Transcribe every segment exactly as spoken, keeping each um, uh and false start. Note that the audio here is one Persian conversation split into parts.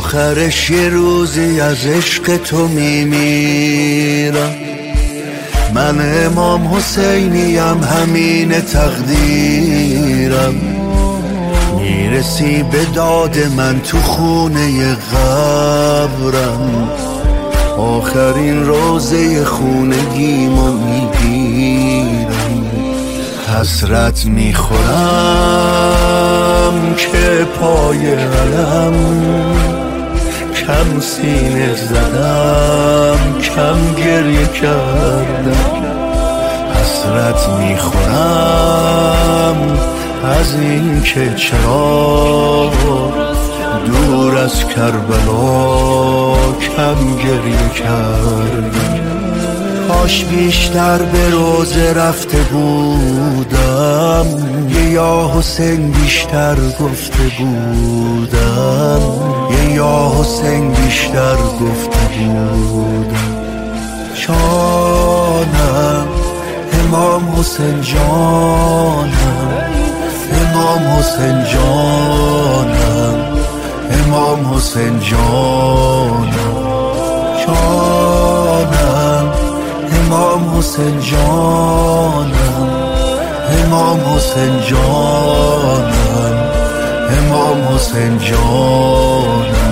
آخرش یه روزی از عشق تو میمیرم. من امام حسینیم، همین تقدیرم. میرسی به داد من تو خونه قبرم، آخرین روزه خونگیمو میگیرم. حسرت میخورم که پای علم کم سینه زدم، کم گریه کردم. حسرت میخورم از این که چرا دور از کربلا کم گریه کردم. کاش بیشتر به روزه رفته بودم، یه یا حسین بیشتر گفته بودم، یه یا حسین بیشتر گفته بودم. جانم امام حسین جانم، امام حسین جانم، امام حسین جانم. جانم امام حسین جانم، امام حسین جانم، امام حسین جانم.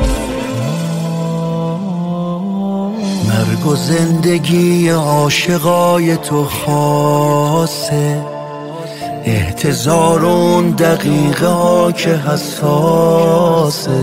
مرگ و زندگی عاشقای تو خاصه، احتضار اون دقیقه ها که حساسه.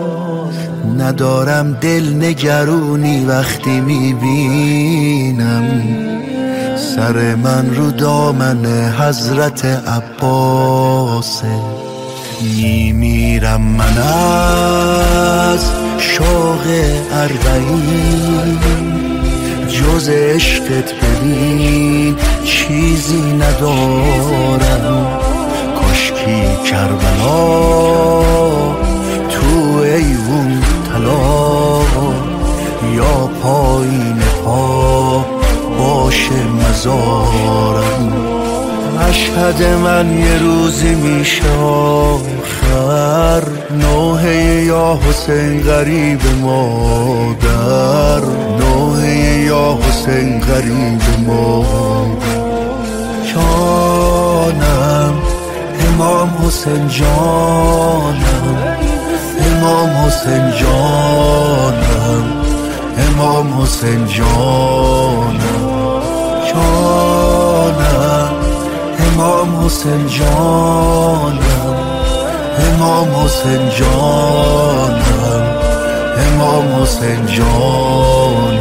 ندارم دل نگرونی وقتی میبینم سر من رو دامن حضرت عباسه. میمیرم من از شوق اربعین، جز عشقت ببین چیزی ندارم. کاشکی کربلا تو ایوون طلا، یا پایین پا باشه مزارم. مشهد من یه روزی میشه آخر، نوحه یا حسین غریب مادر، نوحه یا حسین غریب مادر. جانم امام حسین جانم، امام حسین جانم، امام حسین جانم. جانم امام حسین جانم، امام حسین جانم، امام حسین جانم.